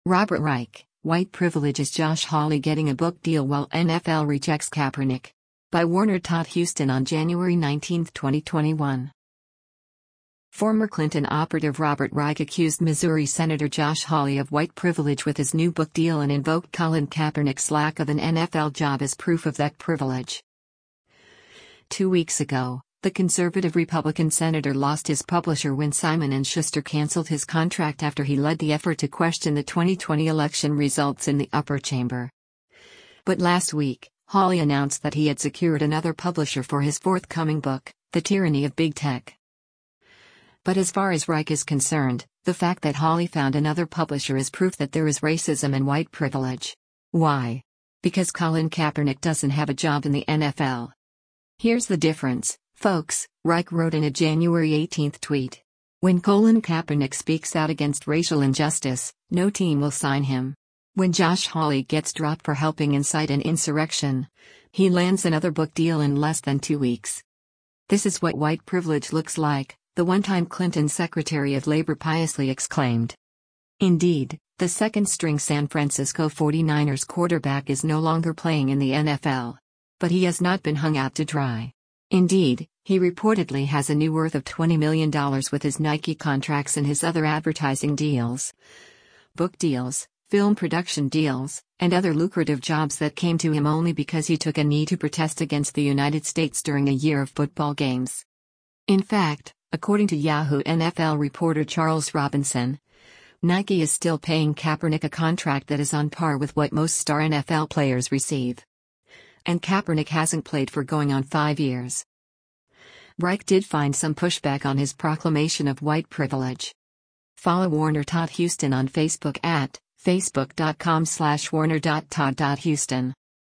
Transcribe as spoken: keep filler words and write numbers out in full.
Robert Reich, White Privilege is Josh Hawley getting a book deal while N F L rejects Kaepernick. By Warner Todd Huston on January nineteenth, twenty twenty-one. Former Clinton operative Robert Reich accused Missouri Senator Josh Hawley of white privilege with his new book deal and invoked Colin Kaepernick's lack of an N F L job as proof of that privilege. Two weeks ago, the conservative Republican senator lost his publisher when Simon and Schuster canceled his contract after he led the effort to question the twenty twenty election results in the upper chamber. But last week, Hawley announced that he had secured another publisher for his forthcoming book, The Tyranny of Big Tech. But as far as Reich is concerned, the fact that Hawley found another publisher is proof that there is racism and white privilege. Why? Because Colin Kaepernick doesn't have a job in the N F L. Here's the difference, folks, Reich wrote in a January eighteenth tweet. When Colin Kaepernick speaks out against racial injustice, no team will sign him. When Josh Hawley gets dropped for helping incite an insurrection, he lands another book deal in less than two weeks. This is what white privilege looks like, the one-time Clinton Secretary of Labor piously exclaimed. Indeed, the second-string San Francisco forty-niners quarterback is no longer playing in the N F L. But he has not been hung out to dry. Indeed, he reportedly has a new worth of twenty million dollars with his Nike contracts and his other advertising deals, book deals, film production deals, and other lucrative jobs that came to him only because he took a knee to protest against the United States during a year of football games. In fact, according to Yahoo N F L reporter Charles Robinson, Nike is still paying Kaepernick a contract that is on par with what most star N F L players receive. And Kaepernick hasn't played for going on five years. Reich did find some pushback on his proclamation of white privilege. Follow Warner Todd Huston on Facebook at facebook dot com slash warner dot todd dot huston.